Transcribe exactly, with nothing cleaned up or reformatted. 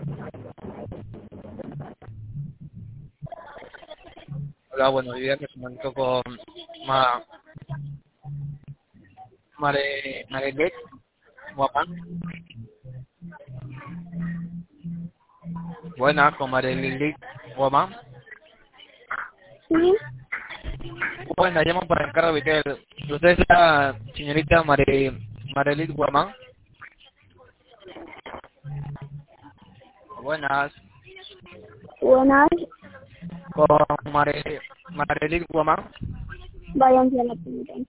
Hola, buenos días, me comunico con Ma, Mare, Marelet Guamán. Buenas, con Marelet Guamán. Sí, Buenas, llamo para encargo de que usted es la señorita Mare, Marelet Guamán. Buenas, buenas. con Mare, Marelet Guamán. Váyanse a la primera.